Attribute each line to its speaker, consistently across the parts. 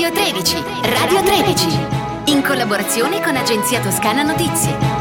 Speaker 1: Radio 13, Radio 13, in collaborazione con Agenzia Toscana Notizie.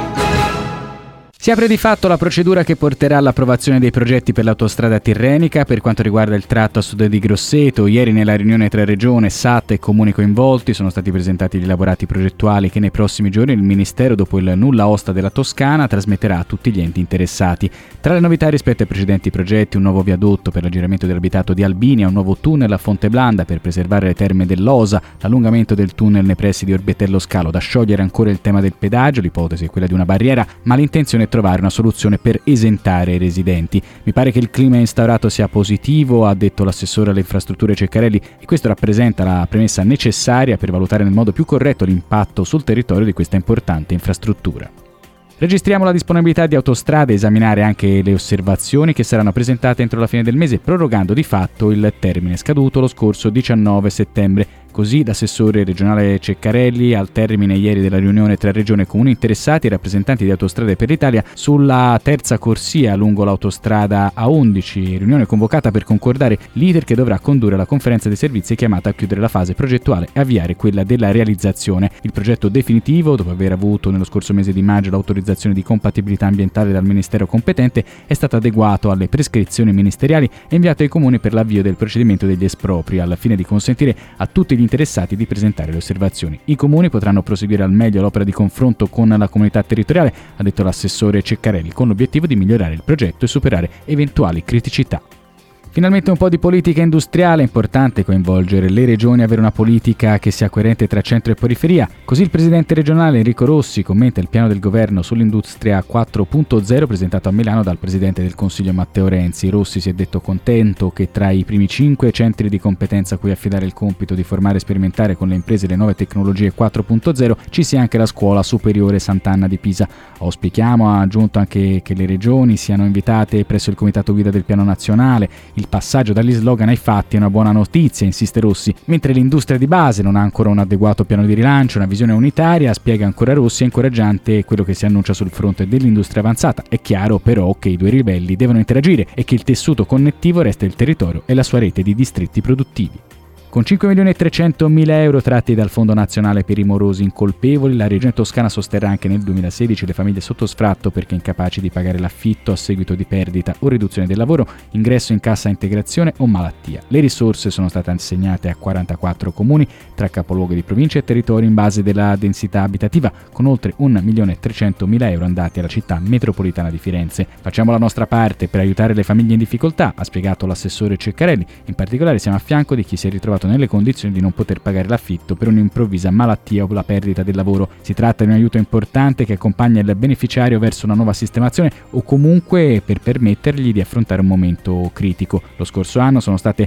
Speaker 2: Si apre di fatto la procedura che porterà all'approvazione dei progetti per l'autostrada tirrenica per quanto riguarda il tratto a sud di Grosseto. Ieri nella riunione tra Regione, SAT e comuni coinvolti sono stati presentati gli elaborati progettuali che nei prossimi giorni il Ministero, dopo il nulla osta della Toscana, trasmetterà a tutti gli enti interessati. Tra le novità rispetto ai precedenti progetti, un nuovo viadotto per l'aggiramento dell'abitato di Albinia, un nuovo tunnel a Fonteblanda per preservare le terme dell'Osa, l'allungamento del tunnel nei pressi di Orbetello Scalo. Da sciogliere ancora il tema del pedaggio, l'ipotesi è quella di una barriera, ma l'intenzione è trovare una soluzione per esentare i residenti. Mi pare che il clima instaurato sia positivo, ha detto l'assessore alle infrastrutture Ceccarelli, e questo rappresenta la premessa necessaria per valutare nel modo più corretto l'impatto sul territorio di questa importante infrastruttura. Registriamo la disponibilità di Autostrade a esaminare anche le osservazioni che saranno presentate entro la fine del mese, prorogando di fatto il termine scaduto lo scorso 19 settembre. Così l'assessore regionale Ceccarelli, al termine ieri della riunione tra Regione e comuni interessati e rappresentanti di Autostrade per l'Italia sulla terza corsia lungo l'autostrada A11, riunione convocata per concordare l'iter che dovrà condurre la conferenza dei servizi chiamata a chiudere la fase progettuale e avviare quella della realizzazione. Il progetto definitivo, dopo aver avuto nello scorso mese di maggio l'autorizzazione di compatibilità ambientale dal Ministero competente, è stato adeguato alle prescrizioni ministeriali e inviato ai comuni per l'avvio del procedimento degli espropri, al fine di consentire a tutti gli interessati di presentare le osservazioni. I comuni potranno proseguire al meglio l'opera di confronto con la comunità territoriale, ha detto l'assessore Ceccarelli, con l'obiettivo di migliorare il progetto e superare eventuali criticità. Finalmente un po' di politica industriale, è importante coinvolgere le regioni e avere una politica che sia coerente tra centro e periferia. Così il presidente regionale Enrico Rossi commenta il piano del governo sull'industria 4.0 presentato a Milano dal presidente del Consiglio Matteo Renzi. Rossi si è detto contento che tra i primi 5 centri di competenza a cui affidare il compito di formare e sperimentare con le imprese le nuove tecnologie 4.0 ci sia anche la scuola superiore Sant'Anna di Pisa. Auspichiamo, ha aggiunto, anche che le regioni siano invitate presso il comitato guida del piano nazionale. Il passaggio dagli slogan ai fatti è una buona notizia, insiste Rossi. Mentre l'industria di base non ha ancora un adeguato piano di rilancio, una visione unitaria, spiega ancora Rossi, è incoraggiante quello che si annuncia sul fronte dell'industria avanzata. È chiaro però che i due livelli devono interagire e che il tessuto connettivo resta il territorio e la sua rete di distretti produttivi. Con 5.300.000 euro tratti dal Fondo Nazionale per i Morosi Incolpevoli, la Regione Toscana sosterrà anche nel 2016 le famiglie sotto sfratto perché incapaci di pagare l'affitto a seguito di perdita o riduzione del lavoro, ingresso in cassa integrazione o malattia. Le risorse sono state assegnate a 44 comuni tra capoluoghi di provincia e territori in base della densità abitativa, con oltre 1.300.000 euro andati alla città metropolitana di Firenze. Facciamo la nostra parte per aiutare le famiglie in difficoltà, ha spiegato l'assessore Ceccarelli. In particolare siamo a fianco di chi si è ritrovato nelle condizioni di non poter pagare l'affitto per un'improvvisa malattia o la perdita del lavoro. Si tratta di un aiuto importante che accompagna il beneficiario verso una nuova sistemazione o comunque per permettergli di affrontare un momento critico. Lo scorso anno sono state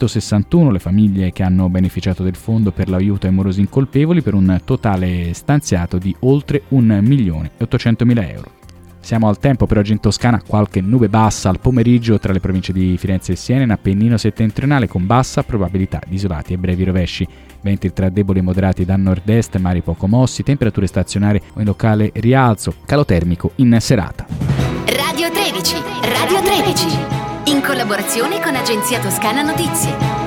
Speaker 2: 261 le famiglie che hanno beneficiato del fondo per l'aiuto ai morosi incolpevoli per un totale stanziato di oltre 1.800.000 euro. Siamo al tempo per oggi in Toscana, qualche nube bassa al pomeriggio tra le province di Firenze e Siena in Appennino settentrionale con bassa probabilità di isolati e brevi rovesci. Venti tra deboli e moderati da nord-est, mari poco mossi, temperature stazionarie o in locale rialzo, calo termico in serata.
Speaker 1: Radio 13, Radio 13, in collaborazione con Agenzia Toscana Notizie.